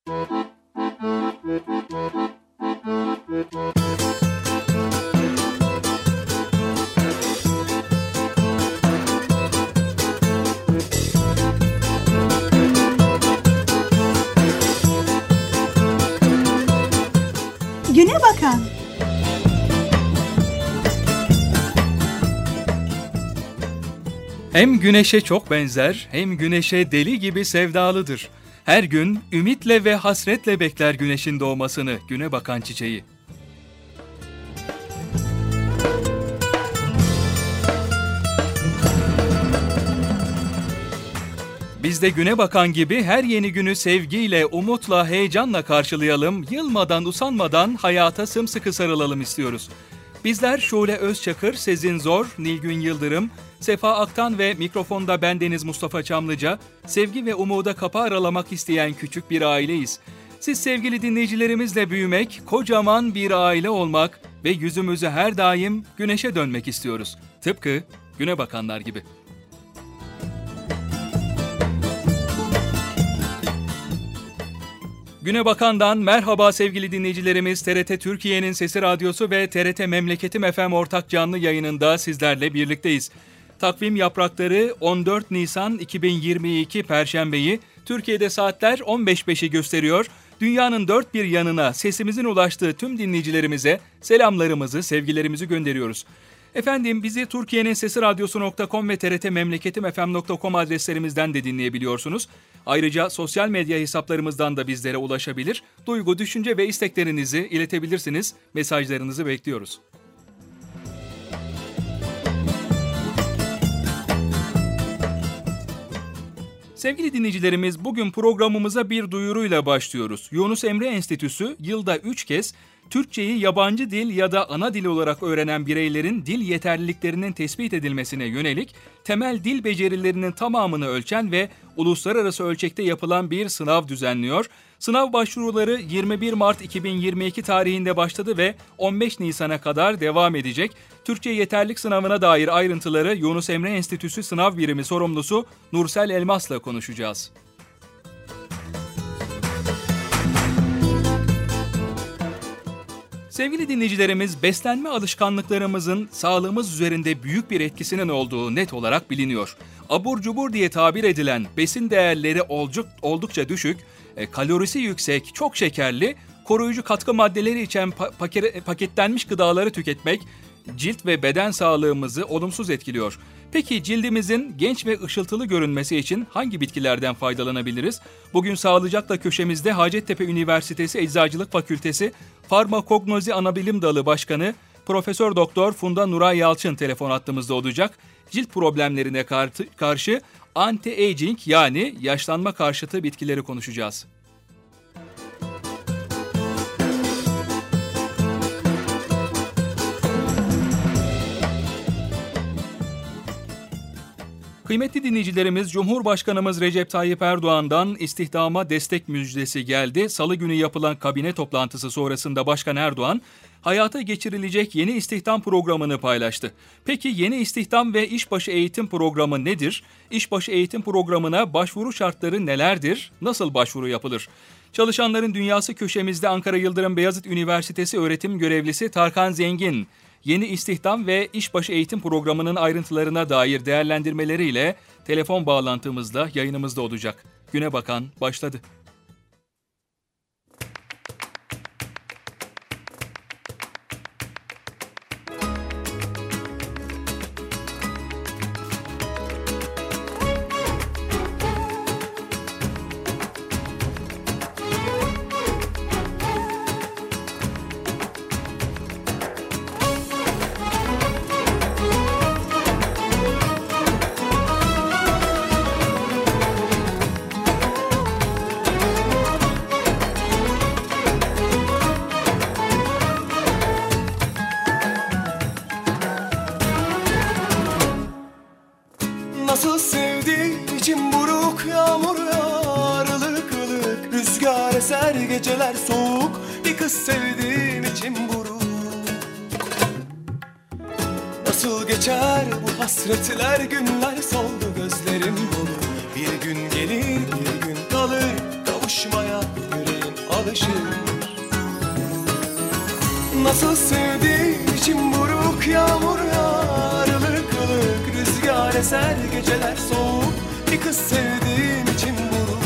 Güne bakan. Hem güneşe çok benzer, hem güneşe deli gibi sevdalıdır. Her gün ümitle ve hasretle bekler güneşin doğmasını güne bakan çiçeği. Biz de güne bakan gibi her yeni günü sevgiyle, umutla, heyecanla karşılayalım, yılmadan, usanmadan hayata sımsıkı sarılalım istiyoruz. Bizler Şule Özçakır, Sezin Zor, Nilgün Yıldırım, Sefa Aktan ve mikrofonda bendeniz Mustafa Çamlıca, sevgi ve umuda kapı aralamak isteyen küçük bir aileyiz. Siz sevgili dinleyicilerimizle büyümek, kocaman bir aile olmak ve yüzümüzü her daim güneşe dönmek istiyoruz. Tıpkı güne bakanlar gibi. Güne Bakan'dan merhaba sevgili dinleyicilerimiz. TRT Türkiye'nin Sesi Radyosu ve TRT Memleketim FM ortak canlı yayınında sizlerle birlikteyiz. Takvim yaprakları 14 Nisan 2022 Perşembeyi, Türkiye'de saatler 15.05'i gösteriyor. Dünyanın dört bir yanına sesimizin ulaştığı tüm dinleyicilerimize selamlarımızı, sevgilerimizi gönderiyoruz. Efendim bizi Türkiye'nin Sesi Radyosu.com ve trtmemleketimfm.com adreslerimizden de dinleyebiliyorsunuz. Ayrıca sosyal medya hesaplarımızdan da bizlere ulaşabilir, duygu, düşünce ve isteklerinizi iletebilirsiniz. Mesajlarınızı bekliyoruz. Sevgili dinleyicilerimiz, bugün programımıza bir duyuruyla başlıyoruz. Yunus Emre Enstitüsü yılda 3 kez Türkçeyi yabancı dil ya da ana dil olarak öğrenen bireylerin dil yeterliliklerinin tespit edilmesine yönelik temel dil becerilerinin tamamını ölçen ve uluslararası ölçekte yapılan bir sınav düzenliyor. Sınav başvuruları 21 Mart 2022 tarihinde başladı ve 15 Nisan'a kadar devam edecek. Türkçe yeterlilik sınavına dair ayrıntıları Yunus Emre Enstitüsü Sınav Birimi sorumlusu Nursel Elmas'la konuşacağız. Sevgili dinleyicilerimiz, beslenme alışkanlıklarımızın sağlığımız üzerinde büyük bir etkisinin olduğu net olarak biliniyor. Abur cubur diye tabir edilen besin değerleri oldukça düşük, kalorisi yüksek, çok şekerli, koruyucu katkı maddeleri içeren paketlenmiş gıdaları tüketmek cilt ve beden sağlığımızı olumsuz etkiliyor. Peki cildimizin genç ve ışıltılı görünmesi için hangi bitkilerden faydalanabiliriz? Bugün Sağlıcakla köşemizde Hacettepe Üniversitesi Eczacılık Fakültesi Farmakognozi Anabilim Dalı Başkanı Profesör Doktor Funda Nuray Yalçın telefon hattımızda olacak. Cilt problemlerine karşı anti-aging yani yaşlanma karşıtı bitkileri konuşacağız. Kıymetli dinleyicilerimiz, Cumhurbaşkanımız Recep Tayyip Erdoğan'dan istihdama destek müjdesi geldi. Salı günü yapılan kabine toplantısı sonrasında Başkan Erdoğan, hayata geçirilecek yeni istihdam programını paylaştı. Peki yeni istihdam ve işbaşı eğitim programı nedir? İşbaşı eğitim programına başvuru şartları nelerdir? Nasıl başvuru yapılır? Çalışanların Dünyası köşemizde Ankara Yıldırım Beyazıt Üniversitesi öğretim görevlisi Tarkan Zengin, yeni istihdam ve işbaşı eğitim programının ayrıntılarına dair değerlendirmeleriyle telefon bağlantımızda yayınımızda olacak. Güne Bakan başladı. Nasıl sevdi içim buruk, yağmur yağar ılık ılık, rüzgar eser geceler soğuk, bir kız sevdim içim buruk. Nasıl geçer bu hasretler, günler soldu gözlerim dolu, bir gün gelir bir gün kalır kavuşmaya yüreğim. alışır. Nasıl sevdiğim içim buruk, yağmur yağar ılık ılık, rüzgar eser geceler soğuk, bir kız sevdiğim için buruk.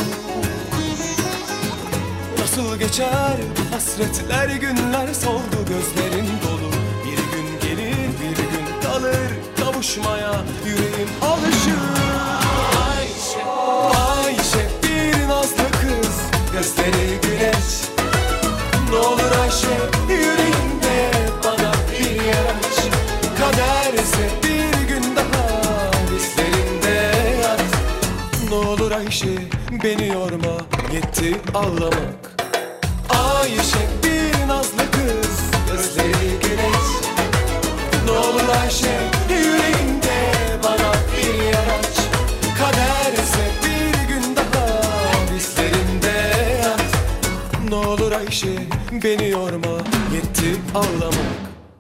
Nasıl geçer bu hasretler, günler soldu, gözlerim dolu. Bir gün gelir bir gün kalır, kavuşmaya yüreğim alışır. Ayşe, Ayşe bir nazlı kız, gözleri güneş. Ne olur Ayşe, yüreğimde bana bir yer aç. Kaderse bir gün daha dizlerimde yat. Ne olur Ayşe, beni yorma, yetti ağlamak. Ayşe bir nazlı kız, gözleri güneş. Ne olur Ayşe, yüreğimde bana bir yer aç. Kaderse bir gün daha dizlerimde yat. Ne olur Ayşe, beni yorma, yetti ağlamak.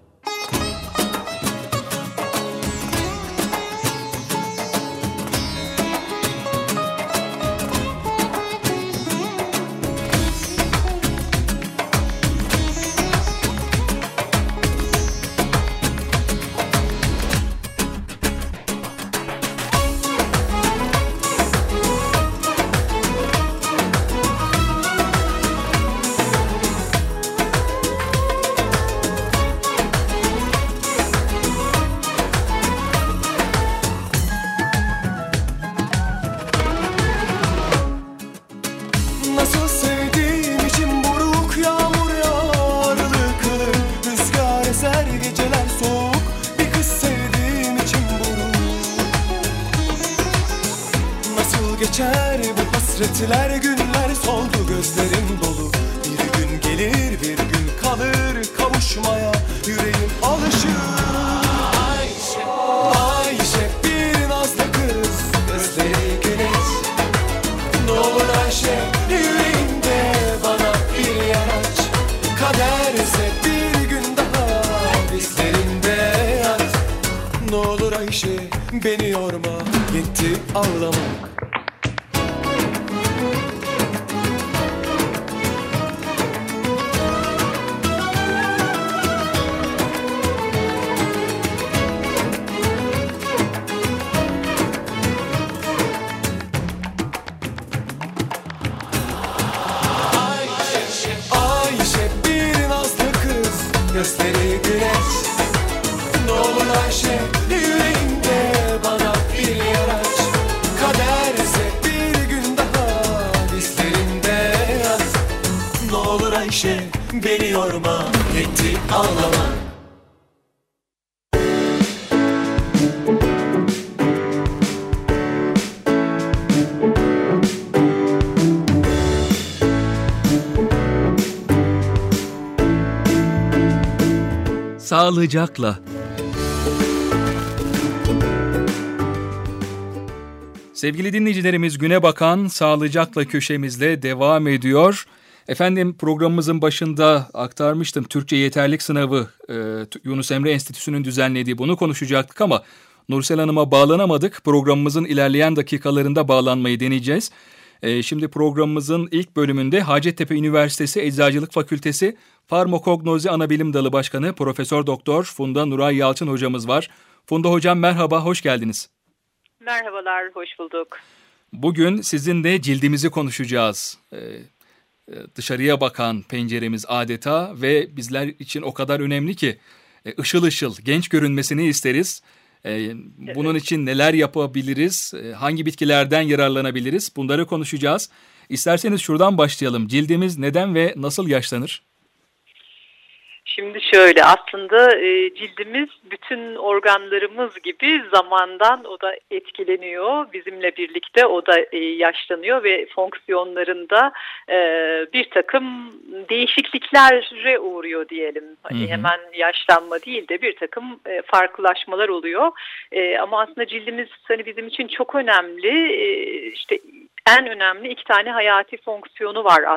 Nasıl sevdiğim içim buruk, yağmur yağar ılık ılık, rüzgar eser geceler soğuk, bir kız sevdiğim için buruk. Nasıl geçer bu hasretler, günler soldu, gözlerim dolu. Bir gün gelir bir gün kalır, kavuşmaya yüreğim alışır. Ayşe, Ayşe bir nazlı kız, gözleri güneş. Ne olur Ayşe, yüreğimde bana bir yer aç. Kaderse bir gün daha dizlerimde yat. Ne olur Ayşe, beni yorma, yetti ağlamak. Ayşe bir nazlı kız, gözleri güneş. Ne olur Ayşe, yüreğimde bana bir yer aç. Kaderse bir gün daha dizlerimde yat. Ne olur Ayşe, beni yorma, yetti ağlamak. Sağlıcakla. Sevgili dinleyicilerimiz, Güne Bakan Sağlıcakla köşemizle devam ediyor. Efendim, programımızın başında aktarmıştım, Türkçe Yeterlilik Sınavı Yunus Emre Enstitüsü'nün düzenlediği, bunu konuşacaktık ama Nursel Hanım'a bağlanamadık. Programımızın ilerleyen dakikalarında bağlanmayı deneyeceğiz. Şimdi programımızın ilk bölümünde Hacettepe Üniversitesi Eczacılık Fakültesi Farmakognozi Anabilim Dalı Başkanı Profesör Doktor Funda Nuray Yalçın hocamız var. Funda hocam merhaba, hoş geldiniz. Merhabalar, hoş bulduk. Bugün sizinle cildimizi konuşacağız. Dışarıya bakan penceremiz adeta ve bizler için o kadar önemli ki ışıl ışıl, genç görünmesini isteriz. Bunun için neler yapabiliriz, hangi bitkilerden yararlanabiliriz, bunları konuşacağız. İsterseniz şuradan başlayalım. Cildimiz neden ve nasıl yaşlanır? Şimdi şöyle, aslında cildimiz bütün organlarımız gibi zamandan o da etkileniyor. Bizimle birlikte o da yaşlanıyor ve fonksiyonlarında bir takım değişikliklere uğruyor diyelim. Hani hemen yaşlanma değil de bir takım farklılaşmalar oluyor. Ama aslında cildimiz hani bizim için çok önemli. İşte en önemli iki tane hayati fonksiyonu var aslında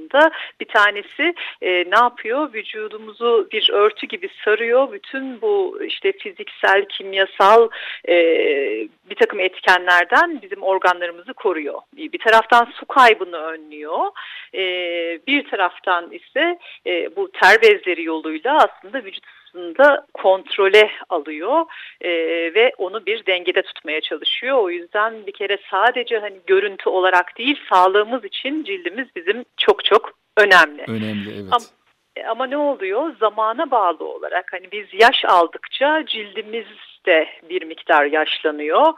aslında. Bir tanesi ne yapıyor? Vücudumuzu bir örtü gibi sarıyor. Bütün bu işte fiziksel, kimyasal bir takım etkenlerden bizim organlarımızı koruyor. Bir taraftan su kaybını önlüyor. Bir taraftan ise bu ter bezleri yoluyla aslında vücut ısısında kontrole alıyor ve onu bir dengede tutmaya çalışıyor. O yüzden bir kere sadece hani görüntü olarak değil, sağlığımız için cildimiz bizim çok çok önemli. Önemli, evet. Ama ne oluyor? Zamana bağlı olarak hani biz yaş aldıkça cildimiz de bir miktar yaşlanıyor.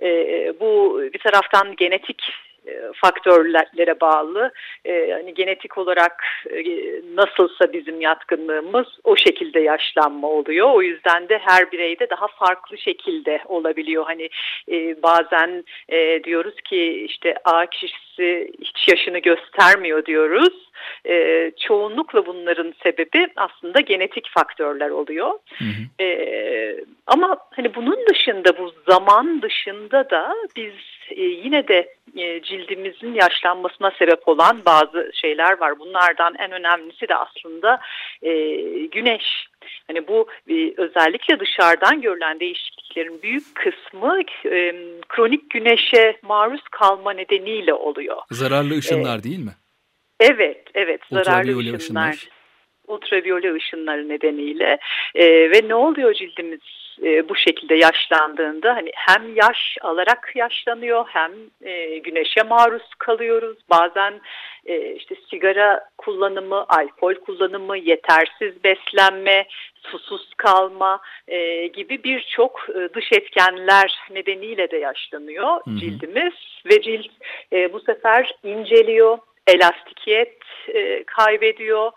Bu bir taraftan genetik faktörlere bağlı. Hani genetik olarak nasılsa bizim yatkınlığımız o şekilde yaşlanma oluyor. O yüzden de her bireyde daha farklı şekilde olabiliyor. Hani bazen diyoruz ki işte A kişisi hiç yaşını göstermiyor diyoruz. Çoğunlukla bunların sebebi aslında genetik faktörler oluyor. Hı hı. Ama hani bunun dışında, bu zaman dışında da biz yine de cildimizin yaşlanmasına sebep olan bazı şeyler var. Bunlardan en önemlisi de aslında güneş. Hani bu özellikle dışarıdan görülen değişikliklerin büyük kısmı kronik güneşe maruz kalma nedeniyle oluyor. Zararlı ışınlar değil mi? Evet, zararlı ışınlar. Ultraviyole ışınları nedeniyle ve ne oluyor cildimiz bu şekilde yaşlandığında? Hani hem yaş alarak yaşlanıyor, hem güneşe maruz kalıyoruz. Bazen işte sigara kullanımı, alkol kullanımı, yetersiz beslenme, susuz kalma gibi birçok dış etkenler nedeniyle de yaşlanıyor cildimiz ve cilt bu sefer inceliyor. Elastikiyet kaybediyor,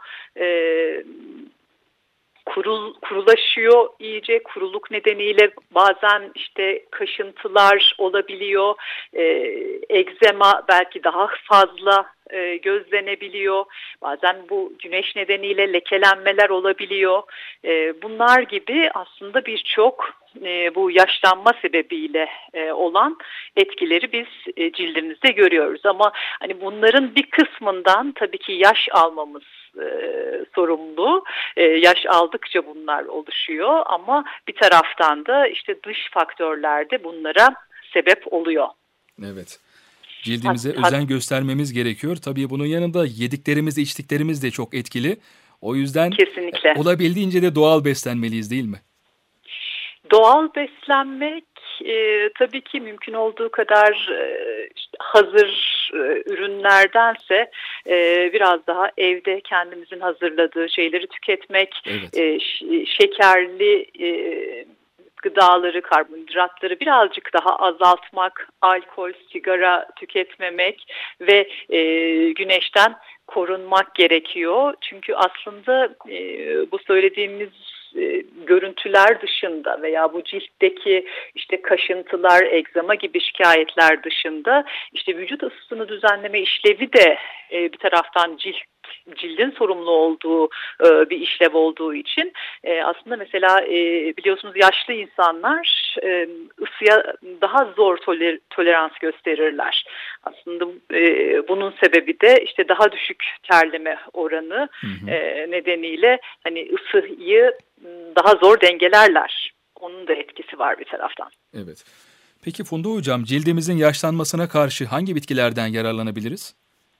kurulaşıyor iyice. Kuruluk nedeniyle bazen işte kaşıntılar olabiliyor, egzema belki daha fazla gözlenebiliyor. Bazen bu güneş nedeniyle lekelenmeler olabiliyor. Bunlar gibi aslında birçok bu yaşlanma sebebiyle olan etkileri biz cildimizde görüyoruz. Ama hani bunların bir kısmından tabii ki yaş almamız sorumlu. Yaş aldıkça bunlar oluşuyor ama bir taraftan da işte dış faktörler de bunlara sebep oluyor. Evet. Cildimize özen göstermemiz gerekiyor. Tabii bunun yanında yediklerimiz, içtiklerimiz de çok etkili. O yüzden kesinlikle olabildiğince de doğal beslenmeliyiz, değil mi? Doğal beslenmek tabii ki mümkün olduğu kadar işte hazır ürünlerdense biraz daha evde kendimizin hazırladığı şeyleri tüketmek, evet. Şekerli gıdaları, karbonhidratları birazcık daha azaltmak, alkol, sigara tüketmemek ve güneşten korunmak gerekiyor. Çünkü aslında bu söylediğimiz görüntüler dışında veya bu ciltteki işte kaşıntılar, egzama gibi şikayetler dışında işte vücut ısısını düzenleme işlevi de bir taraftan cildin sorumlu olduğu bir işlev olduğu için aslında mesela biliyorsunuz yaşlı insanlar ısıya daha zor tolerans gösterirler. Aslında bunun sebebi de işte daha düşük terleme oranı nedeniyle hani ısıyı daha zor dengelerler. Onun da etkisi var bir taraftan. Evet. Peki Funda Hocam, cildimizin yaşlanmasına karşı hangi bitkilerden yararlanabiliriz?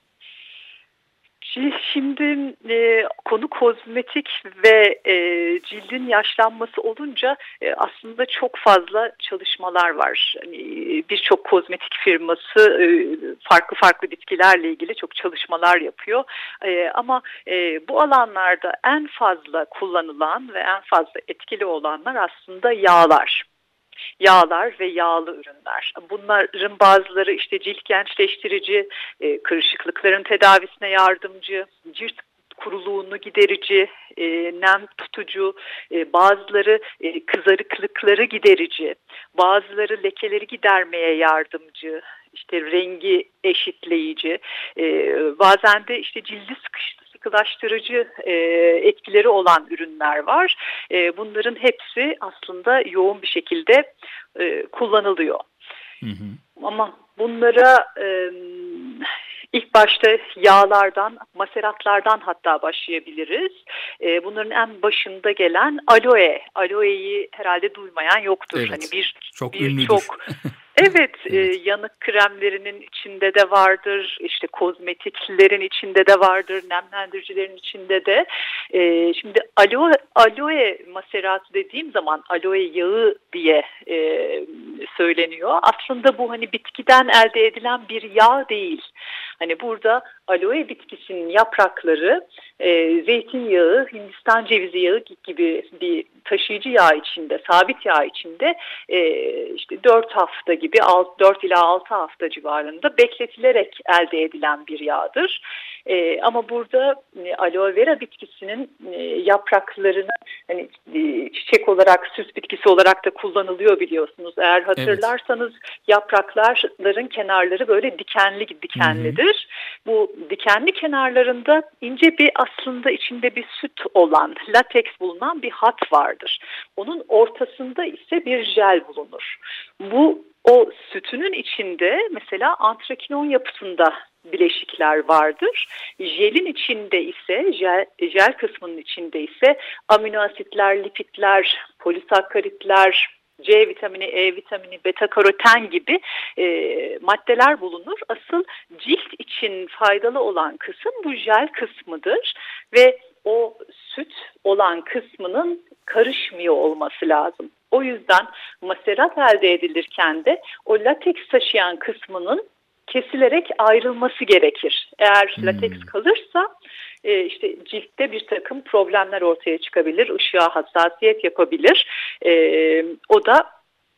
Şimdi konu kozmetik ve cildin yaşlanması olunca aslında çok fazla çalışmalar var. Hani, birçok kozmetik firması farklı bitkilerle ilgili çok çalışmalar yapıyor. Ama bu alanlarda en fazla kullanılan ve en fazla etkili olanlar aslında yağlar. Yağlar ve yağlı ürünler. Bunların bazıları işte cilt gençleştirici, kırışıklıkların tedavisine yardımcı, cilt kuruluğunu giderici, nem tutucu, bazıları kızarıklıkları giderici, bazıları lekeleri gidermeye yardımcı, işte rengi eşitleyici, bazen de işte cildi sıkılaştırıcı etkileri olan ürünler var. Bunların hepsi aslında yoğun bir şekilde kullanılıyor. Ama bunlara İlk başta yağlardan, maseratlardan hatta başlayabiliriz. Bunların en başında gelen aloe. Aloe'yi herhalde duymayan yoktur. Evet, Hani çok bir ünlüdür. çok evet, Evet. yanık kremlerinin içinde de vardır, işte kozmetiklerin içinde de vardır, nemlendiricilerin içinde de. Şimdi aloe maseratı dediğim zaman aloe yağı diye söyleniyor. Aslında bu hani bitkiden elde edilen bir yağ değil. Hani burada aloe bitkisinin yaprakları zeytinyağı, Hindistan cevizi yağı gibi bir taşıyıcı yağ içinde, sabit yağ içinde işte 4 hafta gibi 4 ila 6 hafta civarında bekletilerek elde edilen bir yağdır. Ama burada aloe vera bitkisinin yapraklarını hani çiçek olarak, süs bitkisi olarak da kullanılıyor biliyorsunuz. Eğer hatırlarsanız yaprakların kenarları böyle dikenlidir. Bu dikenli kenarlarında ince bir aslında içinde bir süt olan, lateks bulunan bir hat vardır. Onun ortasında ise bir jel bulunur. O sütünün içinde mesela antrakinon yapısında bileşikler vardır. Jelin içinde ise, jel kısmının içinde ise amino asitler, lipidler, polisakkaritler, C vitamini, E vitamini, beta karoten gibi maddeler bulunur. Asıl cilt için faydalı olan kısım bu jel kısmıdır ve o süt olan kısmının karışmıyor olması lazım. O yüzden maserat elde edilirken de o lateks taşıyan kısmının kesilerek ayrılması gerekir. Eğer lateks kalırsa işte ciltte bir takım problemler ortaya çıkabilir, ışığa hassasiyet yapabilir. O da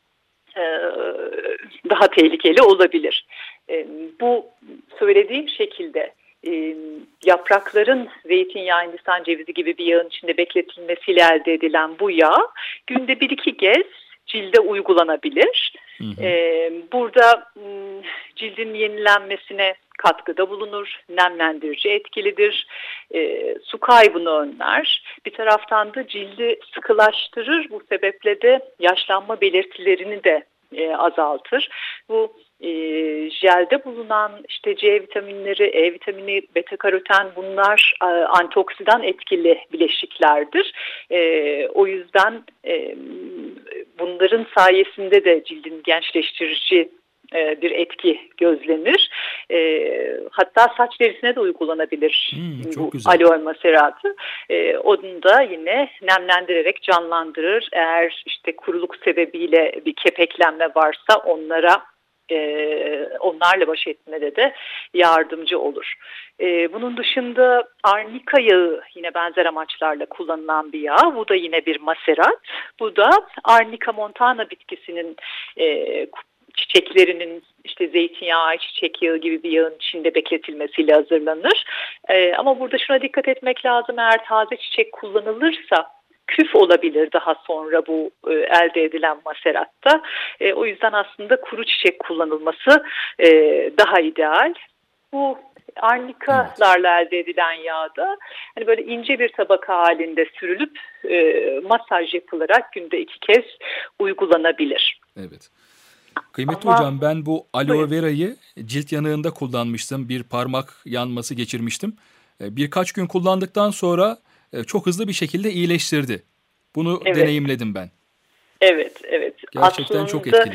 daha tehlikeli olabilir. Bu söylediğim şekilde yaprakların zeytinyağı, Hindistan cevizi gibi bir yağın içinde bekletilmesiyle elde edilen bu yağ günde 1-2 kez cilde uygulanabilir. Burada cildin yenilenmesine katkıda bulunur, nemlendirici etkilidir, su kaybını önler. Bir taraftan da cildi sıkılaştırır, bu sebeple de yaşlanma belirtilerini de azaltır. Bu jelde bulunan işte C vitaminleri, E vitamini, beta karoten bunlar antioksidan etkili bileşiklerdir. O yüzden bunların sayesinde de cildin gençleştirici bir etki gözlenir. Hatta saç derisine de uygulanabilir bu aloe maseratı. Onu da yine nemlendirerek canlandırır. Eğer işte kuruluk sebebiyle bir kepeklenme varsa onlarla baş etmede de yardımcı olur. Bunun dışında arnika yağı yine benzer amaçlarla kullanılan bir yağ. Bu da yine bir maserat. Bu da Arnica montana bitkisinin çiçeklerinin işte zeytinyağı, çiçek yağı gibi bir yağın içinde bekletilmesiyle hazırlanır. Ama burada şuna dikkat etmek lazım. Eğer taze çiçek kullanılırsa küf olabilir daha sonra bu elde edilen maseratta. O yüzden aslında kuru çiçek kullanılması daha ideal. Bu arnikalarla elde edilen yağda hani böyle ince bir tabaka halinde sürülüp masaj yapılarak günde 2 kez uygulanabilir. Evet. Kıymetli hocam, ben bu aloe verayı cilt yanığında kullanmıştım. Bir parmak yanması geçirmiştim. Birkaç gün kullandıktan sonra çok hızlı bir şekilde iyileştirdi. Bunu deneyimledim ben. Evet. Gerçekten aslında çok etkili.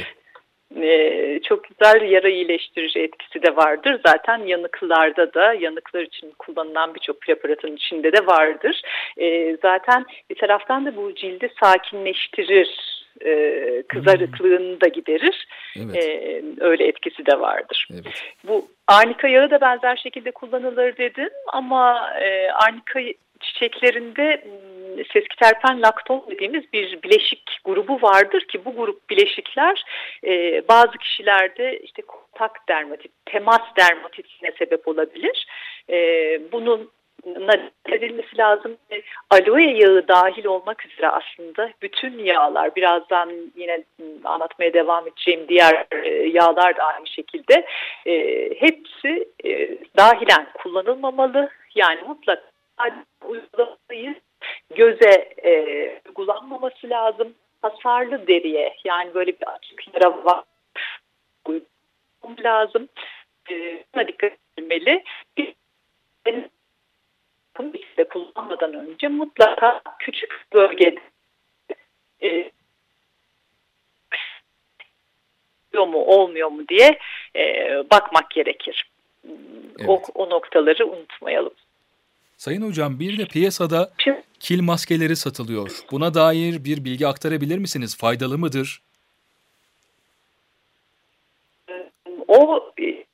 Çok güzel yara iyileştirici etkisi de vardır. Zaten yanıklarda da, yanıklar için kullanılan birçok preparatın içinde de vardır. Zaten bir taraftan da bu cildi sakinleştirir. Kızarıklığını da giderir. Evet. Öyle etkisi de vardır. Evet. Bu arnika yağı da benzer şekilde kullanılır dedim ama arnika çiçeklerinde seskiterpen lakton dediğimiz bir bileşik grubu vardır ki bu grup bileşikler bazı kişilerde işte kontak dermatit, temas dermatitine sebep olabilir. Bunun edilmesi lazım. Aloe yağı dahil olmak üzere aslında bütün yağlar, birazdan yine anlatmaya devam edeceğim diğer yağlar da aynı şekilde hepsi dahilen kullanılmamalı. Yani mutlaka uygulamayı göze uygulanmaması lazım. Hasarlı deriye, yani böyle bir açık yara var, uygulanmaması lazım. Buna dikkat edilmeli. Bir kullanmadan önce mutlaka küçük bölgede olmuyor mu diye bakmak gerekir. Evet. O noktaları unutmayalım. Sayın hocam, bir de piyasada kil maskeleri satılıyor. Buna dair bir bilgi aktarabilir misiniz? Faydalı mıdır? O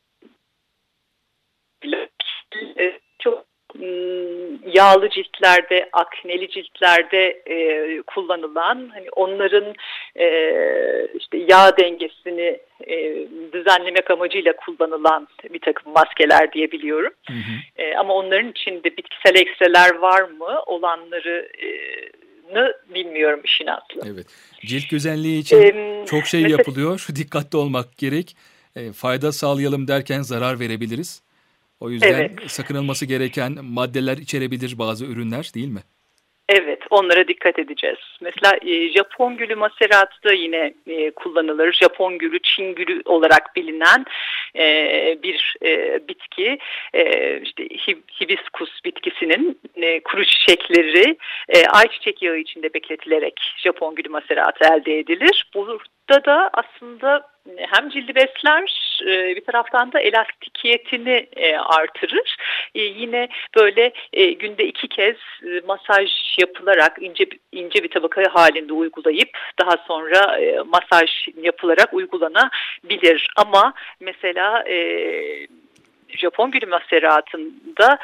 çok yağlı ciltlerde, akneli ciltlerde kullanılan, hani onların işte yağ dengesini düzenlemek amacıyla kullanılan bir takım maskeler diye biliyorum. Hı hı. Ama onların içinde bitkisel ekstreler var mı? Olanları bilmiyorum işin aslı. Evet. Cilt güzelliği için çok şey yapılıyor. Dikkatli olmak gerek. Fayda sağlayalım derken zarar verebiliriz. O yüzden sakınılması gereken maddeler içerebilir bazı ürünler, değil mi? Evet, onlara dikkat edeceğiz. Mesela Japon gülü maseratı da yine kullanılır. Japon gülü, Çin gülü olarak bilinen bir bitki. İşte hibiskus bitkisinin kuru çiçekleri ayçiçek yağı içinde bekletilerek Japon gülü maseratı elde edilir. Burada da aslında hem cildi besler, bir taraftan da elastikiyetini artırır. Yine böyle günde 2 kez masaj yapılarak ince bir tabaka halinde uygulayıp daha sonra masaj yapılarak uygulanabilir. Ama mesela Japon gülü maseratında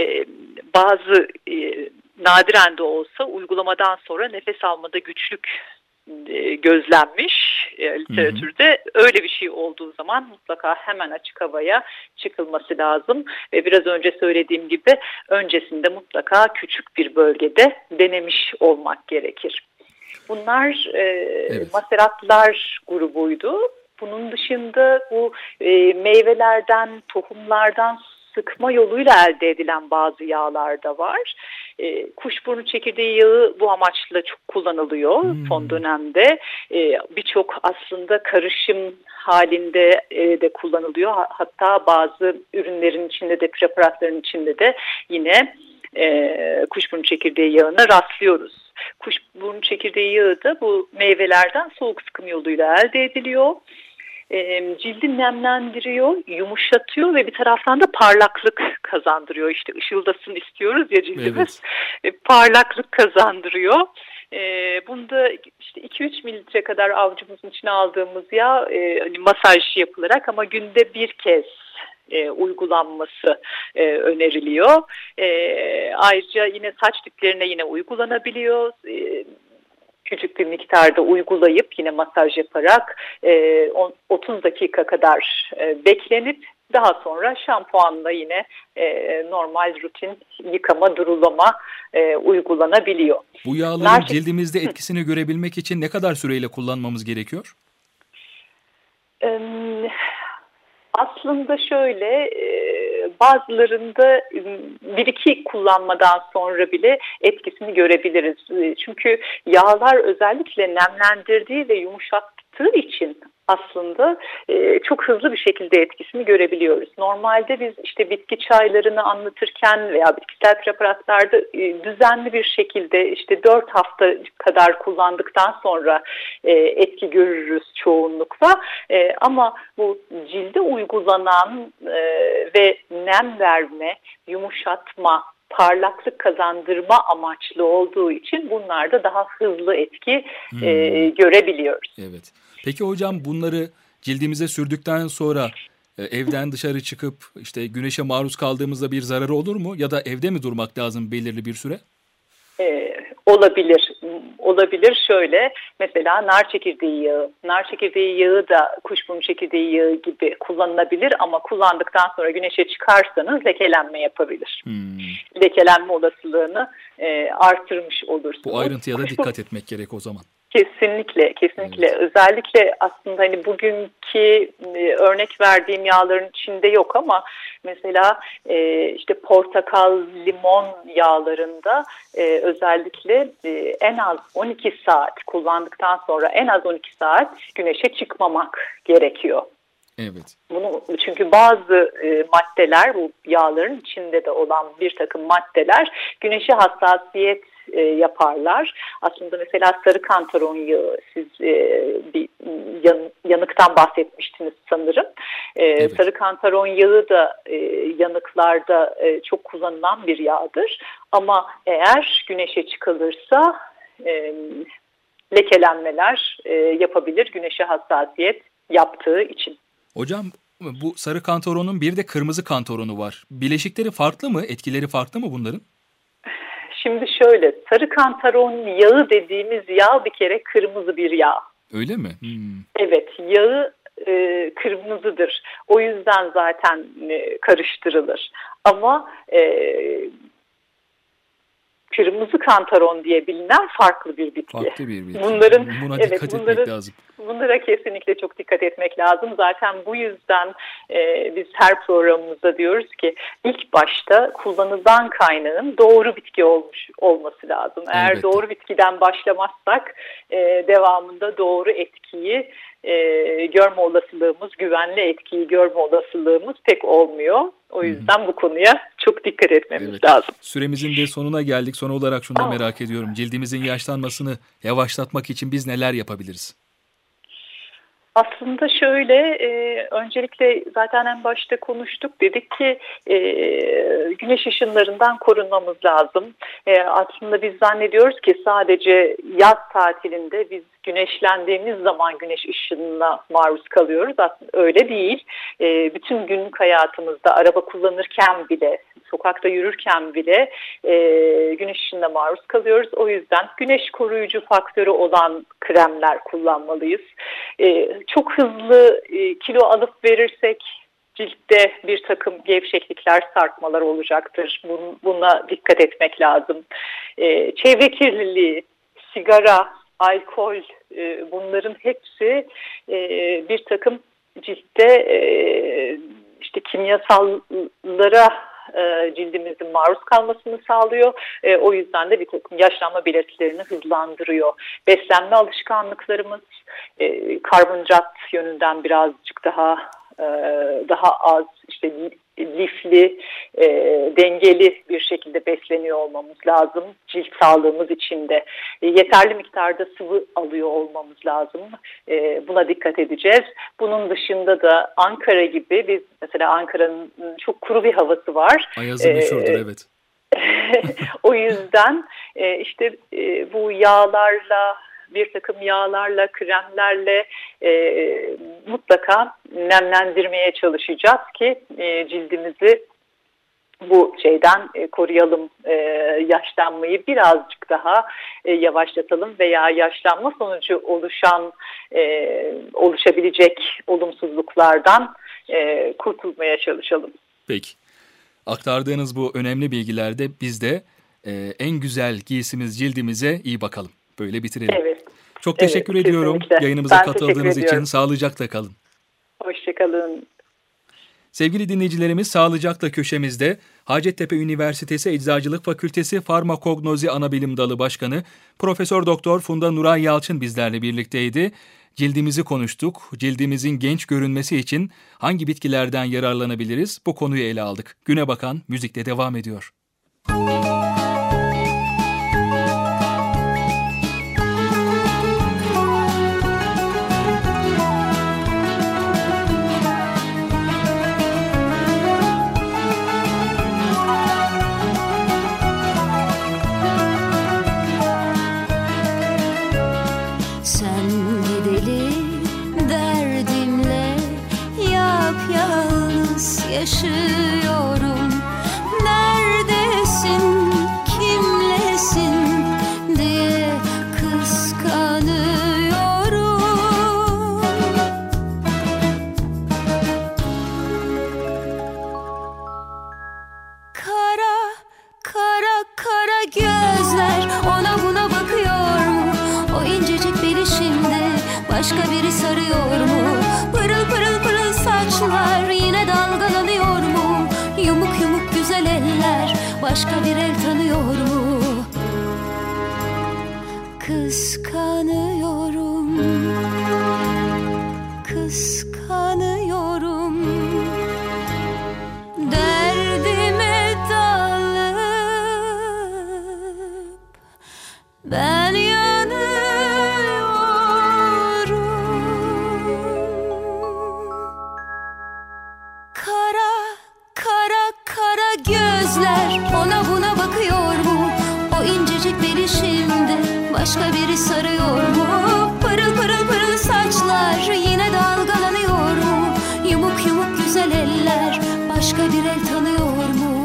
bazı nadiren de olsa uygulamadan sonra nefes almada güçlük gözlenmiş literatürde. Öyle bir şey olduğu zaman mutlaka hemen açık havaya çıkılması lazım ve biraz önce söylediğim gibi öncesinde mutlaka küçük bir bölgede denemiş olmak gerekir. Bunlar maseratlar grubuydu. Bunun dışında bu meyvelerden, tohumlardan sıkma yoluyla elde edilen bazı yağlar da var. Kuşburnu çekirdeği yağı bu amaçla çok kullanılıyor son dönemde. Birçok aslında karışım halinde de kullanılıyor. Hatta bazı ürünlerin içinde de, preparatların içinde de yine kuşburnu çekirdeği yağına rastlıyoruz. Kuşburnu çekirdeği yağı da bu meyvelerden soğuk sıkım yoluyla elde ediliyor. Cildi nemlendiriyor, yumuşatıyor ve bir taraftan da parlaklık kazandırıyor. İşte ışıldasın istiyoruz ya cildimiz. Evet. Parlaklık kazandırıyor. Bunda işte 2-3 mililitre kadar avucumuzun içine aldığımız yağ hani masaj yapılarak ama günde 1 kez uygulanması öneriliyor. Ayrıca yine saç diplerine yine uygulanabiliyor. Küçük bir miktarda uygulayıp yine masaj yaparak 30 dakika kadar beklenip daha sonra şampuanla yine normal rutin yıkama, durulama uygulanabiliyor. Bu yağların cildimizde etkisini görebilmek için ne kadar süreyle kullanmamız gerekiyor? Aslında şöyle, bazılarında 1-2 kullanmadan sonra bile etkisini görebiliriz. Çünkü yağlar özellikle nemlendirdiği ve yumuşattığı için aslında çok hızlı bir şekilde etkisini görebiliyoruz. Normalde biz işte bitki çaylarını anlatırken veya bitkisel preparatlarda düzenli bir şekilde işte 4 hafta kadar kullandıktan sonra etki görürüz çoğunlukla. Ama bu cilde uygulanan ve nem verme, yumuşatma, parlaklık kazandırma amaçlı olduğu için bunlarda daha hızlı etki görebiliyoruz. Evet. Peki hocam, bunları cildimize sürdükten sonra evden dışarı çıkıp işte güneşe maruz kaldığımızda bir zararı olur mu? Ya da evde mi durmak lazım belirli bir süre? Olabilir şöyle, mesela nar çekirdeği yağı. Nar çekirdeği yağı da kuşburnu çekirdeği yağı gibi kullanılabilir ama kullandıktan sonra güneşe çıkarsanız lekelenme yapabilir. Lekelenme olasılığını artırmış olursunuz. Bu ayrıntıya da dikkat etmek gerek o zaman. Kesinlikle. Evet. Özellikle aslında hani bugünkü örnek verdiğim yağların içinde yok ama mesela işte portakal, limon yağlarında özellikle en az 12 saat kullandıktan sonra en az 12 saat güneşe çıkmamak gerekiyor. Evet. Çünkü bazı maddeler, bu yağların içinde de olan bir takım maddeler güneşe hassasiyet yaparlar. Aslında mesela sarı kantaron yağı, siz bir yanıktan bahsetmiştiniz sanırım. Evet. Sarı kantaron yağı da yanıklarda çok kullanılan bir yağdır. Ama eğer güneşe çıkılırsa lekelenmeler yapabilir güneşe hassasiyet yaptığı için. Hocam, bu sarı kantaronun bir de kırmızı kantaronu var. Bileşikleri farklı mı? Etkileri farklı mı bunların? Şimdi şöyle, sarı kantaron yağı dediğimiz yağ bir kere kırmızı bir yağ. Öyle mi? Evet, yağı kırmızıdır. O yüzden zaten karıştırılır. Ama kırmızı kantaron diye bilinen farklı bir bitki. Farklı bir bitki. Buna dikkat etmek lazım. Bunlara kesinlikle çok dikkat etmek lazım. Zaten bu yüzden biz her programımızda diyoruz ki ilk başta kullanılan kaynağın doğru bitki olması lazım. Eğer Elbette. doğru bitkiden başlamazsak devamında doğru etkiyi görme olasılığımız, güvenli etkiyi görme olasılığımız pek olmuyor. O yüzden bu konuya çok dikkat etmemiz lazım. Süremizin de sonuna geldik. Son olarak şunu da merak ediyorum. Cildimizin yaşlanmasını yavaşlatmak için biz neler yapabiliriz? Aslında şöyle, öncelikle zaten en başta konuştuk. Dedik ki güneş ışınlarından korunmamız lazım. Aslında biz zannediyoruz ki sadece yaz tatilinde biz güneşlendiğimiz zaman güneş ışınına maruz kalıyoruz. Aslında öyle değil. Bütün günlük hayatımızda araba kullanırken bile, sokakta yürürken bile güneş ışınına maruz kalıyoruz. O yüzden güneş koruyucu faktörü olan kremler kullanmalıyız. Çok hızlı kilo alıp verirsek ciltte bir takım gevşeklikler, sarkmalar olacaktır. Buna dikkat etmek lazım. Çevre kirliliği, sigara, alkol, bunların hepsi bir takım ciltte işte kimyasallara cildimizin maruz kalmasını sağlıyor. O yüzden de bir takım yaşlanma belirtilerini hızlandırıyor. Beslenme alışkanlıklarımız karbonhidrat yönünden birazcık daha az, işte lifli, dengeli bir şekilde besleniyor olmamız lazım. Cilt sağlığımız için de yeterli miktarda sıvı alıyor olmamız lazım. Buna dikkat edeceğiz. Bunun dışında da Ankara gibi, biz mesela Ankara'nın çok kuru bir havası var. Ayazı meşhurdur, evet. O yüzden işte bu yağlarla, bir takım yağlarla, kremlerle mutlaka nemlendirmeye çalışacağız ki cildimizi bu şeyden koruyalım, yaşlanmayı birazcık daha yavaşlatalım veya yaşlanma sonucu oluşabilecek olumsuzluklardan kurtulmaya çalışalım. Peki. Aktardığınız bu önemli bilgilerde biz de en güzel giysimiz cildimize iyi bakalım. Böyle bitirelim. Evet. Çok teşekkür ediyorum kesinlikle. yayınımıza Ben katıldığınız teşekkür için. Sağlıcakla kalın. Hoşçakalın. Sevgili dinleyicilerimiz, Sağlıcakla köşemizde Hacettepe Üniversitesi Eczacılık Fakültesi Farmakognozi Anabilim Dalı Başkanı Profesör Doktor Funda Nuray Yalçın bizlerle birlikteydi. Cildimizi konuştuk. Cildimizin genç görünmesi için hangi bitkilerden yararlanabiliriz? Bu konuyu ele aldık. Güne bakan müzikle devam ediyor. Sen gidelim derdimle, yapyalnız yaşıyorum. Neredesin, kimlesin diye kıskanıyorum. Kara, kara, kara gözler ona buna bakıyor mu? O incecik beli şimdi başka biri sarıyor mu? Pırıl pırıl pırıl saçlar yine dalgalanıyor mu? Yumuk yumuk güzel eller başka bir el tanıyor mu? Kıskanıyorum, kıskanıyorum. gözler ona buna bakıyor mu? O incecik beli şimdi başka biri sarıyor mu? Pırıl pırıl pırıl saçlar yine dalgalanıyor mu? Yumuk yumuk güzel eller başka bir el tanıyor mu?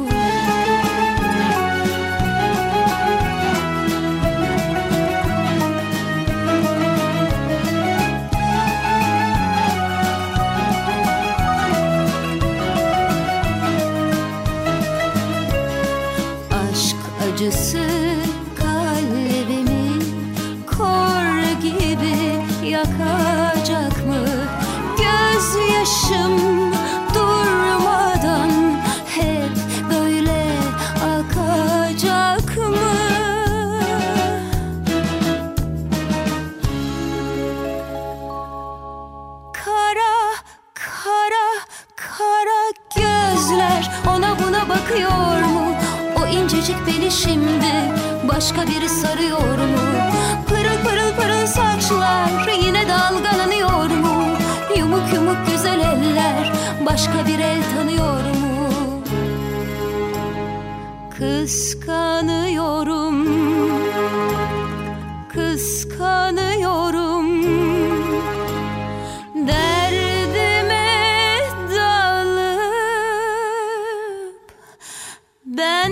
Acısı kalbimi kor gibi yakacak mı? Gözyaşım durmadan hep böyle akacak mı? Kara, kara, kara gözler ona buna bakıyor mu? O incecik beni şimdi başka biri sarıyor mu? Pırıl pırıl pırıl saçlar yine dalgalanıyor mu? Yumuk yumuk güzel eller başka bir el tanıyor mu? Kıskanıyorum, kıskanıyorum. Derdime dalıp ben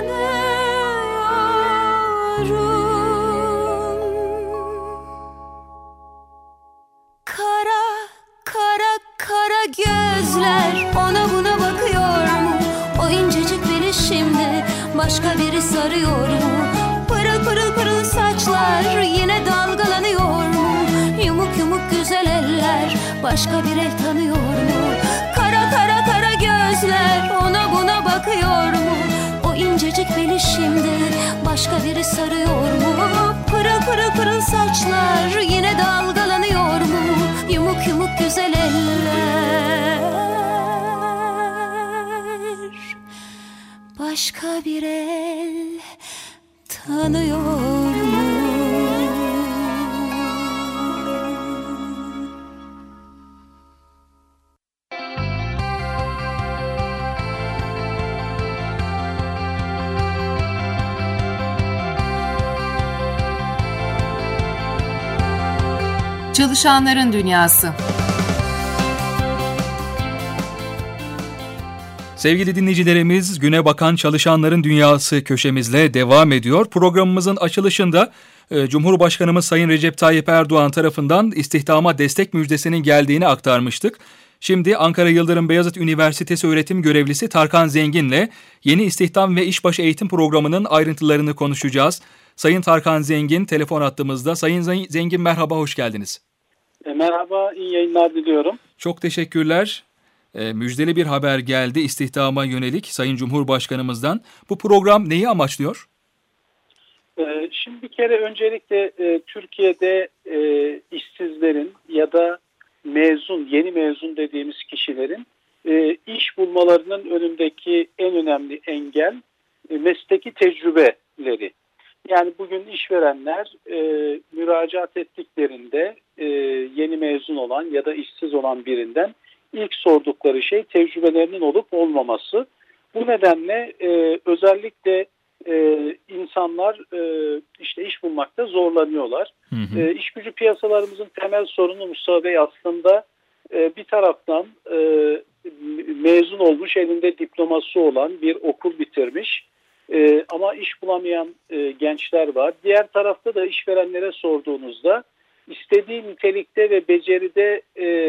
gözler ona buna bakıyor mu? O incecik beni şimdi başka biri sarıyor mu? Pırıl pırıl pırıl saçlar yine dalgalanıyor mu? Yumuk yumuk güzel eller başka bir el tanıyor mu? Kara kara kara gözler ona buna bakıyor mu? O incecik beni şimdi başka biri sarıyor mu? Pırıl pırıl pırıl saçlar yine dalgalanıyor mu? Yumuk yumuk güzel eller başka bir el tanıyor mu? Çalışanların Dünyası. Sevgili dinleyicilerimiz, Güne Bakan Çalışanların Dünyası köşemizle devam ediyor. Programımızın açılışında Cumhurbaşkanımız Sayın Recep Tayyip Erdoğan tarafından istihdama destek müjdesinin geldiğini aktarmıştık. Şimdi Ankara Yıldırım Beyazıt Üniversitesi öğretim görevlisi Tarkan Zengin'le yeni istihdam ve işbaşı eğitim programının ayrıntılarını konuşacağız. Sayın Tarkan Zengin telefon hattımızda. Sayın Zengin merhaba, hoş geldiniz. Merhaba, iyi yayınlar diliyorum. Çok teşekkürler. Müjdeli bir haber geldi istihdama yönelik Sayın Cumhurbaşkanımızdan. Bu program neyi amaçlıyor? Şimdi bir kere öncelikle Türkiye'de işsizlerin ya da yeni mezun dediğimiz kişilerin iş bulmalarının önündeki en önemli engel mesleki tecrübeleri. Yani bugün işverenler müracaat ettiklerinde yeni mezun olan ya da işsiz olan birinden ilk sordukları şey tecrübelerinin olup olmaması. Bu nedenle özellikle insanlar işte iş bulmakta zorlanıyorlar. İş gücü piyasalarımızın temel sorunu Mustafa Bey aslında bir taraftan mezun olmuş, elinde diploması olan, bir okul bitirmiş ama iş bulamayan gençler var. Diğer tarafta da işverenlere sorduğunuzda istediği nitelikte ve beceride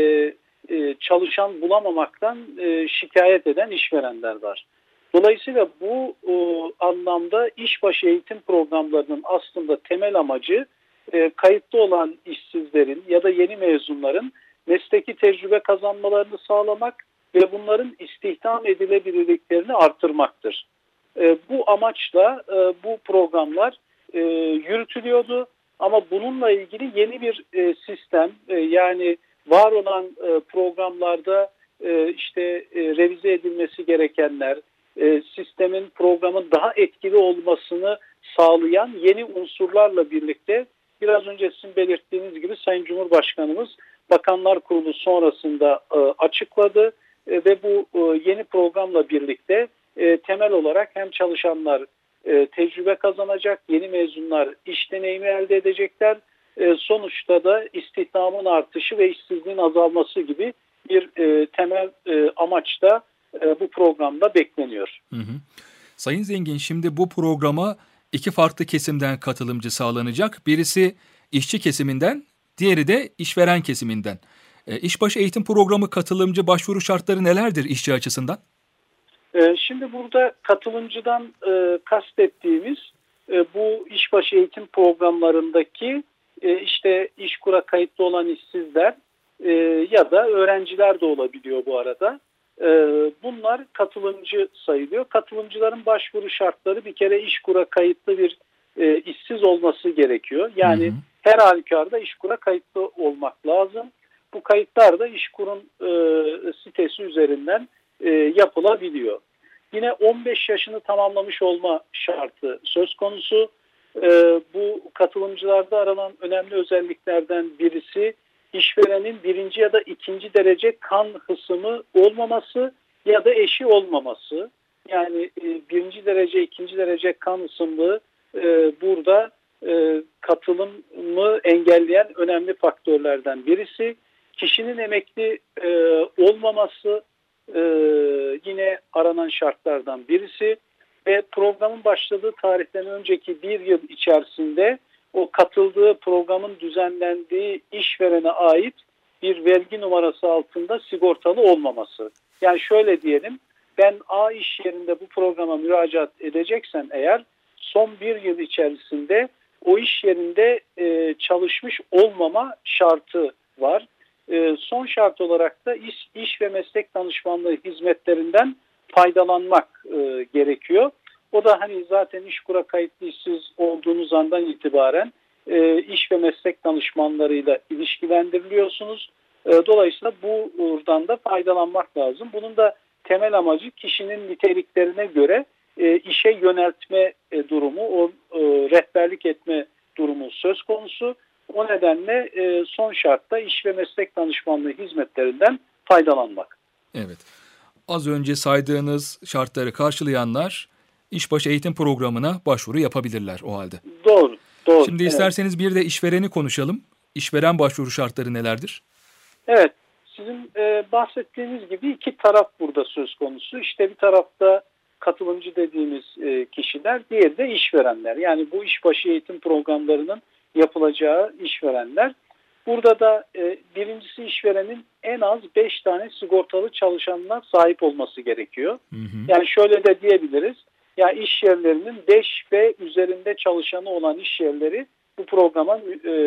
çalışan bulamamaktan şikayet eden işverenler var. Dolayısıyla bu anlamda işbaşı eğitim programlarının aslında temel amacı kayıtlı olan işsizlerin ya da yeni mezunların mesleki tecrübe kazanmalarını sağlamak ve bunların istihdam edilebilirliklerini artırmaktır. Bu amaçla bu programlar yürütülüyordu ama bununla ilgili yeni bir sistem, yani var olan programlarda revize edilmesi gerekenler, sistemin, programın daha etkili olmasını sağlayan yeni unsurlarla birlikte biraz önce sizin belirttiğiniz gibi Sayın Cumhurbaşkanımız Bakanlar Kurulu sonrasında açıkladı ve bu yeni programla birlikte temel olarak hem çalışanlar tecrübe kazanacak, yeni mezunlar iş deneyimi elde edecekler. Sonuçta da istihdamın artışı ve işsizliğin azalması gibi bir temel amaç da bu programda bekleniyor. Hı hı. Sayın Zengin, şimdi bu programa iki farklı kesimden katılımcı sağlanacak. Birisi işçi kesiminden, diğeri de işveren kesiminden. İşbaşı eğitim programı katılımcı başvuru şartları nelerdir işçi açısından? Şimdi burada katılımcıdan kastettiğimiz bu işbaşı eğitim programlarındaki işte İşkur'a kayıtlı olan işsizler ya da öğrenciler de olabiliyor bu arada. Bunlar katılımcı sayılıyor. Katılımcıların başvuru şartları bir kere İşkur'a kayıtlı bir işsiz olması gerekiyor. Yani her halükarda İşkur'a kayıtlı olmak lazım. Bu kayıtlar da İşkur'un sitesi üzerinden yapılabiliyor. Yine 15 yaşını tamamlamış olma şartı söz konusu. Bu katılımcılarda aranan önemli özelliklerden birisi işverenin birinci ya da ikinci derece kan hısmı olmaması ya da eşi olmaması. Yani birinci derece, ikinci derece kan hısımlığı burada katılımı engelleyen önemli faktörlerden birisi. Kişinin emekli olmaması yine aranan şartlardan birisi ve programın başladığı tarihten önceki bir yıl içerisinde o katıldığı programın düzenlendiği işverene ait bir vergi numarası altında sigortalı olmaması. Yani şöyle diyelim, ben A iş yerinde bu programa müracaat edeceksem eğer son bir yıl içerisinde o iş yerinde çalışmış olmama şartı var. Son şart olarak da iş ve meslek danışmanlığı hizmetlerinden faydalanmak gerekiyor. O da hani zaten İşkur'a kayıtlı işsiz olduğunuz andan itibaren iş ve meslek danışmanlarıyla ilişkilendiriliyorsunuz. Dolayısıyla buradan da faydalanmak lazım. Bunun da temel amacı kişinin niteliklerine göre işe yöneltme durumu, rehberlik etme durumu söz konusu. O nedenle son şartta iş ve meslek danışmanlığı hizmetlerinden faydalanmak. Evet. Az önce saydığınız şartları karşılayanlar işbaşı eğitim programına başvuru yapabilirler o halde. Doğru. Şimdi isterseniz bir de işvereni konuşalım. İşveren başvuru şartları nelerdir? Evet. Sizin bahsettiğiniz gibi iki taraf burada söz konusu. İşte bir tarafta katılımcı dediğimiz kişiler, diğeri de işverenler. Yani bu işbaşı eğitim programlarının yapılacağı işverenler. Burada da birincisi işverenin en az 5 tane sigortalı çalışanına sahip olması gerekiyor. Yani şöyle de diyebiliriz. Ya iş yerlerinin 5 ve üzerinde çalışanı olan iş yerleri bu programa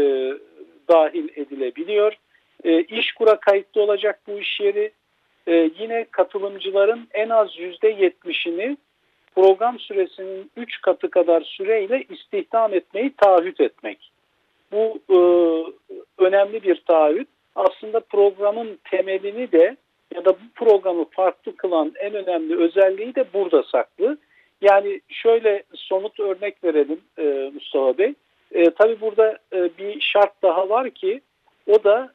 dahil edilebiliyor. İşkur'a kayıtlı olacak bu iş yeri. Yine katılımcıların en az %70'ini program süresinin 3 katı kadar süreyle istihdam etmeyi taahhüt etmek. Bu önemli bir taahhüt. Aslında programın temelini de ya da bu programı farklı kılan en önemli özelliği de burada saklı. Yani şöyle somut örnek verelim Mustafa Bey. Tabii burada bir şart daha var ki o da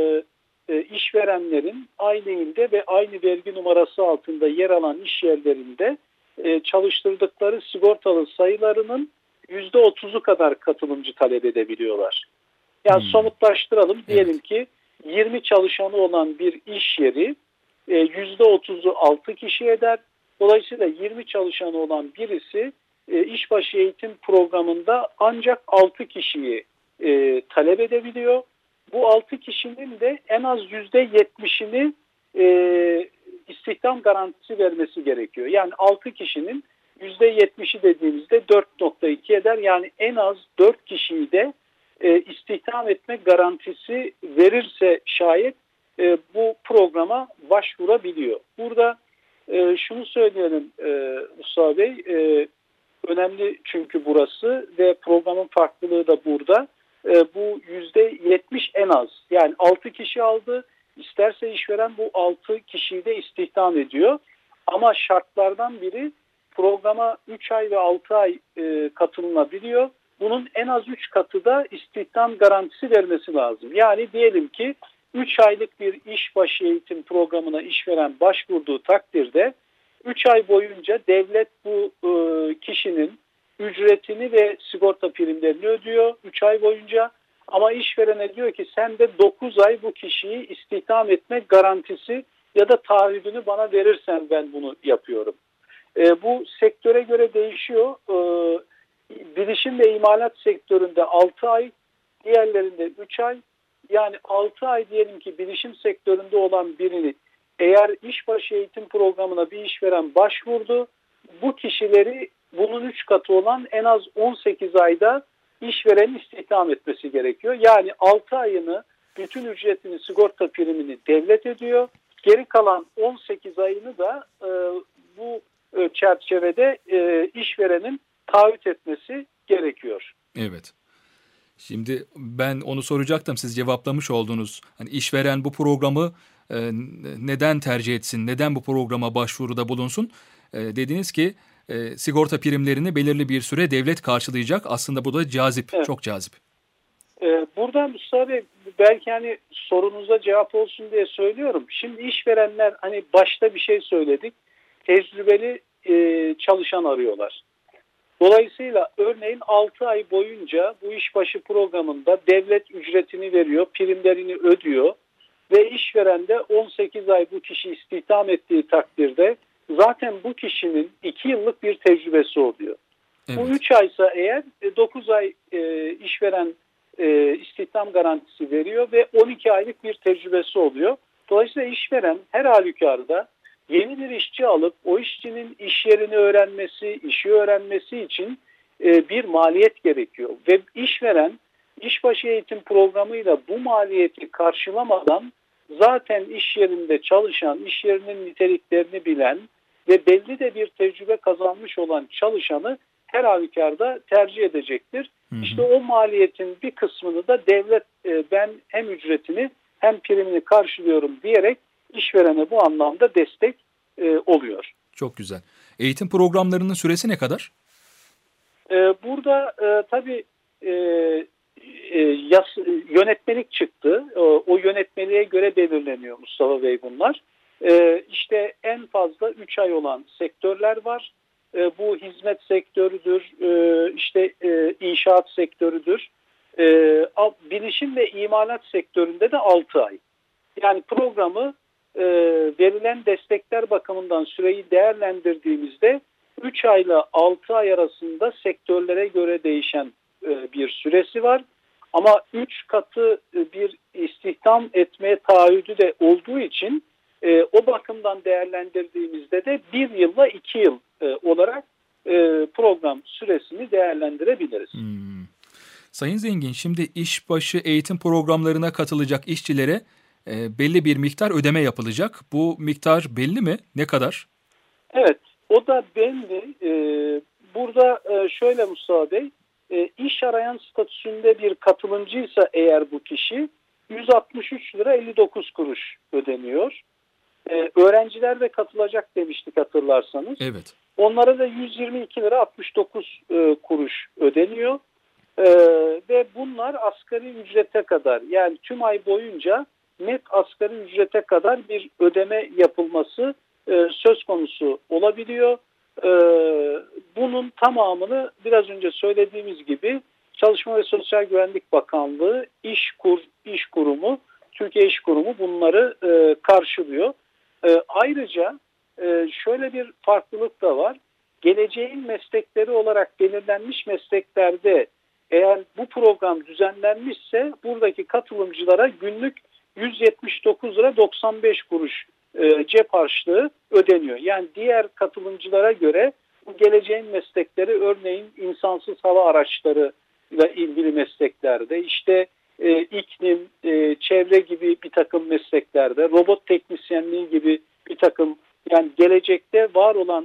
işverenlerin aynı ilde ve aynı vergi numarası altında yer alan iş yerlerinde çalıştırdıkları sigortalı sayılarının %30'u kadar katılımcı talep edebiliyorlar. Yani somutlaştıralım. Diyelim ki 20 çalışanı olan bir iş yeri %30'u 6 kişi eder. Dolayısıyla 20 çalışanı olan birisi işbaşı eğitim programında ancak 6 kişiyi talep edebiliyor. Bu 6 kişinin de en az %70'ini istihdam garantisi vermesi gerekiyor. Yani 6 kişinin %70'i dediğimizde 4,2 eder. Yani en az 4 kişiyi de istihdam etme garantisi verirse şayet bu programa başvurabiliyor. Burada şunu söyleyelim Mustafa Bey, önemli çünkü burası ve programın farklılığı da burada. Bu %70 en az, yani 6 kişi aldı, isterse işveren bu 6 kişiyi de istihdam ediyor. Ama şartlardan biri programa 3 ay ve 6 ay katılınabiliyor. Bunun en az 3 katı da istihdam garantisi vermesi lazım. Yani diyelim ki 3 aylık bir işbaşı eğitim programına işveren başvurduğu takdirde 3 ay boyunca devlet bu kişinin ücretini ve sigorta primlerini ödüyor 3 ay boyunca. Ama işverene diyor ki sen de 9 ay bu kişiyi istihdam etme garantisi ya da taahhüdünü bana verirsen ben bunu yapıyorum. Bu sektöre göre değişiyor. Bilişim ve imalat sektöründe 6 ay, diğerlerinde 3 ay. Yani 6 ay diyelim ki bilişim sektöründe olan birini eğer işbaşı eğitim programına bir işveren başvurdu, bu kişileri bunun 3 katı olan en az 18 ayda işverenin istihdam etmesi gerekiyor. Yani 6 ayını bütün ücretini, sigorta primini devlet ediyor. Geri kalan 18 ayını da bu çerçevede işverenin taahhüt etmesi gerekiyor. Evet. Şimdi ben onu soracaktım, siz cevaplamış oldunuz. Hani işveren bu programı neden tercih etsin, neden bu programa başvuruda bulunsun? Dediniz ki sigorta primlerini belirli bir süre devlet karşılayacak. Aslında bu da cazip, evet. Çok cazip. Buradan Mustafa Bey, belki hani sorunuza cevap olsun diye söylüyorum. Şimdi işverenler hani başta bir şey söyledik, tecrübeli çalışan arıyorlar. Dolayısıyla örneğin 6 ay boyunca bu işbaşı programında devlet ücretini veriyor, primlerini ödüyor ve işveren de 18 ay bu kişi istihdam ettiği takdirde zaten bu kişinin 2 yıllık bir tecrübesi oluyor. Evet. Bu 3 aysa eğer 9 ay işveren istihdam garantisi veriyor ve 12 aylık bir tecrübesi oluyor. Dolayısıyla işveren her halükarda yeni bir işçi alıp o işçinin iş yerini öğrenmesi, işi öğrenmesi için bir maliyet gerekiyor. Ve işveren işbaşı eğitim programıyla bu maliyeti karşılamadan zaten iş yerinde çalışan, iş yerinin niteliklerini bilen ve belli de bir tecrübe kazanmış olan çalışanı her halükarda tercih edecektir. İşte o maliyetin bir kısmını da devlet ben hem ücretini hem primini karşılıyorum diyerek işverene bu anlamda destek oluyor. Çok güzel. Eğitim programlarının süresi ne kadar? Burada tabii yönetmelik çıktı. O yönetmeliğe göre belirleniyor Mustafa Bey bunlar. İşte en fazla 3 ay olan sektörler var. Bu hizmet sektörüdür, işte inşaat sektörüdür. Bilişim ve imalat sektöründe de 6 ay. Yani programı verilen destekler bakımından süreyi değerlendirdiğimizde 3 ayla 6 ay arasında sektörlere göre değişen bir süresi var. Ama 3 katı bir istihdam etmeye taahhüdü de olduğu için o bakımdan değerlendirdiğimizde de 1 yılla 2 yıl olarak program süresini değerlendirebiliriz. Sayın Zengin, şimdi işbaşı eğitim programlarına katılacak işçilere belli bir miktar ödeme yapılacak. Bu miktar belli mi? Ne kadar? Evet, o da belli. Burada şöyle Mustafa Bey, iş arayan statüsünde bir katılımcıysa eğer bu kişi 163 lira 59 kuruş ödeniyor. Öğrenciler de katılacak demiştik hatırlarsanız. Evet. Onlara da 122 lira 69 kuruş ödeniyor. Ve bunlar asgari ücrete kadar, yani tüm ay boyunca net asgari ücrete kadar bir ödeme yapılması söz konusu olabiliyor. Bunun tamamını biraz önce söylediğimiz gibi Çalışma ve Sosyal Güvenlik Bakanlığı, İş Kurumu, Türkiye İş Kurumu bunları karşılıyor. Ayrıca şöyle bir farklılık da var. Geleceğin meslekleri olarak belirlenmiş mesleklerde eğer bu program düzenlenmişse buradaki katılımcılara günlük 179 lira 95 kuruş cep harçlığı ödeniyor. Yani diğer katılımcılara göre bu geleceğin meslekleri örneğin insansız hava araçlarıyla ilgili mesleklerde, işte iklim, çevre gibi bir takım mesleklerde, robot teknisyenliği gibi bir takım, yani gelecekte var olan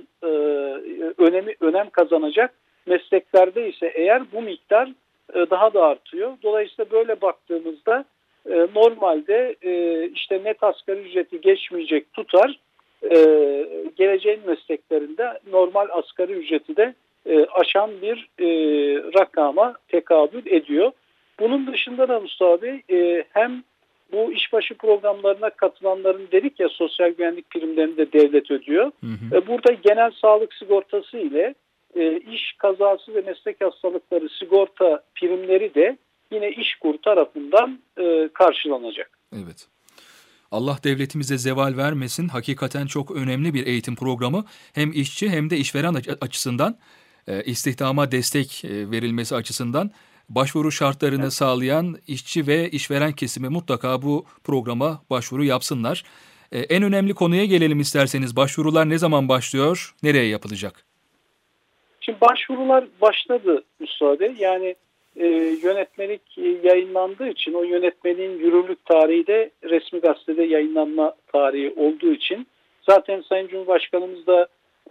önem kazanacak mesleklerde ise eğer bu miktar daha da artıyor. Dolayısıyla böyle baktığımızda normalde işte net asgari ücreti geçmeyecek tutar geleceğin mesleklerinde normal asgari ücreti de aşan bir rakama tekabül ediyor. Bunun dışında da Mustafa Bey hem bu işbaşı programlarına katılanların dedik ya sosyal güvenlik primlerini de devlet ödüyor. Burada genel sağlık sigortası ile iş kazası ve meslek hastalıkları sigorta primleri de yine İşkur tarafından karşılanacak. Evet. Allah devletimize zeval vermesin. Hakikaten çok önemli bir eğitim programı. Hem işçi hem de işveren açısından istihdama destek verilmesi açısından başvuru şartlarını sağlayan işçi ve işveren kesimi mutlaka bu programa başvuru yapsınlar. En önemli konuya gelelim isterseniz. Başvurular ne zaman başlıyor? Nereye yapılacak? Şimdi başvurular başladı Mustafa Bey. Yani yönetmelik yayınlandığı için o yönetmeliğin yürürlük tarihi de resmi gazetede yayınlanma tarihi olduğu için zaten Sayın Cumhurbaşkanımız da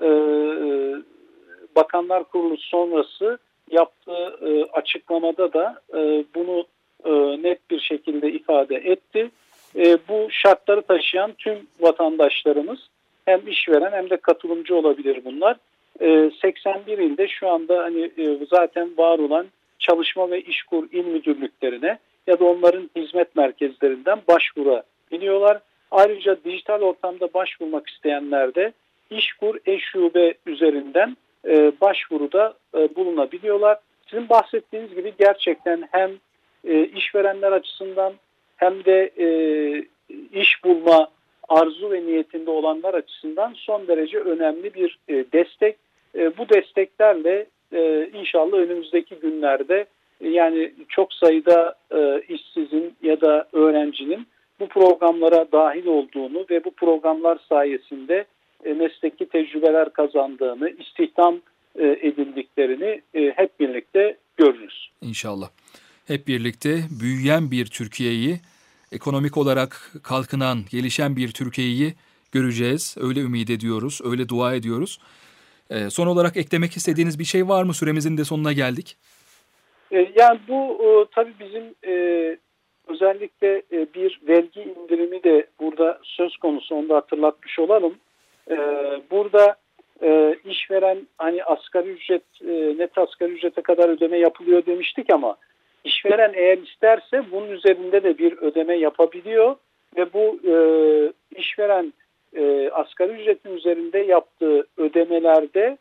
Bakanlar Kurulu sonrası yaptığı açıklamada da bunu net bir şekilde ifade etti. Bu şartları taşıyan tüm vatandaşlarımız hem işveren hem de katılımcı olabilir bunlar. 81 ilde şu anda hani zaten var olan Çalışma ve İşkur il müdürlüklerine ya da onların hizmet merkezlerinden başvurabiliyorlar. Ayrıca dijital ortamda başvurmak isteyenler de İşkur e-şube üzerinden başvuruda bulunabiliyorlar. Sizin bahsettiğiniz gibi gerçekten hem işverenler açısından hem de iş bulma arzu ve niyetinde olanlar açısından son derece önemli bir destek. Bu desteklerle inşallah önümüzdeki günlerde yani çok sayıda işsizin ya da öğrencinin bu programlara dahil olduğunu ve bu programlar sayesinde mesleki tecrübeler kazandığını, istihdam edildiklerini hep birlikte görürüz. İnşallah. Hep birlikte büyüyen bir Türkiye'yi, ekonomik olarak kalkınan, gelişen bir Türkiye'yi göreceğiz. Öyle ümit ediyoruz, öyle dua ediyoruz. Son olarak eklemek istediğiniz bir şey var mı? Süremizin de sonuna geldik. Yani bu tabii bizim özellikle bir vergi indirimi de burada söz konusu. Onu da hatırlatmış olalım. Burada işveren hani asgari ücret, net asgari ücrete kadar ödeme yapılıyor demiştik ama işveren eğer isterse bunun üzerinde de bir ödeme yapabiliyor ve bu işveren asgari ücretin üzerinde yaptığı ödemelerde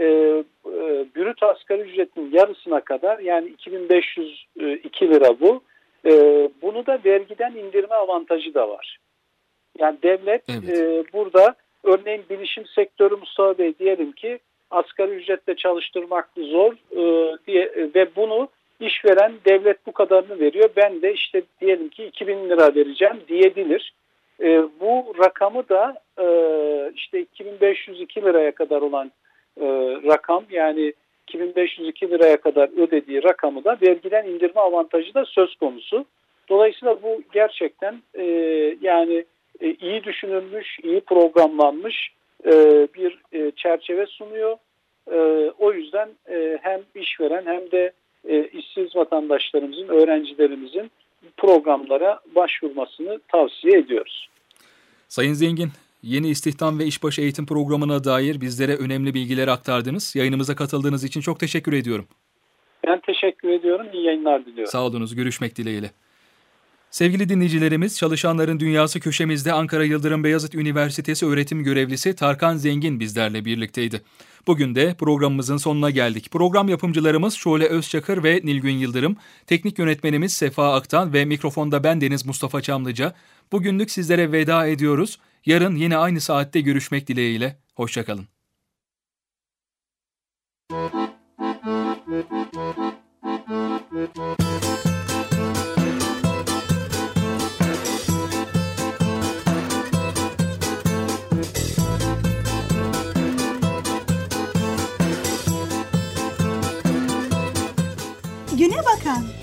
brüt asgari ücretin yarısına kadar yani 2502 lira bu. Bunu da vergiden indirme avantajı da var. Yani devlet burada örneğin bilişim sektörü Mustafa Bey diyelim ki asgari ücretle çalıştırmak zor ve bunu işveren devlet bu kadarını veriyor. Ben de işte diyelim ki 2000 lira vereceğim diyebilir. Bu rakamı da işte 2502 liraya kadar olan rakam yani 2502 liraya kadar ödediği rakamı da vergiden indirme avantajı da söz konusu. Dolayısıyla bu gerçekten yani iyi düşünülmüş, iyi programlanmış bir çerçeve sunuyor. O yüzden hem işveren hem de işsiz vatandaşlarımızın, öğrencilerimizin programlara başvurmasını tavsiye ediyoruz. Sayın Zengin, yeni istihdam ve işbaşı eğitim programına dair bizlere önemli bilgileri aktardınız. Yayınımıza katıldığınız için çok teşekkür ediyorum. Ben teşekkür ediyorum. İyi yayınlar diliyorum. Sağ olunuz. Görüşmek dileğiyle. Sevgili dinleyicilerimiz, Çalışanların Dünyası köşemizde Ankara Yıldırım Beyazıt Üniversitesi öğretim görevlisi Tarkan Zengin bizlerle birlikteydi. Bugün de programımızın sonuna geldik. Program yapımcılarımız Şule Özçakır ve Nilgün Yıldırım, teknik yönetmenimiz Sefa Aktan ve mikrofonda bendeniz Mustafa Çamlıca. Bugünlük sizlere veda ediyoruz. Yarın yine aynı saatte görüşmek dileğiyle. Hoşça kalın. Güne bakan.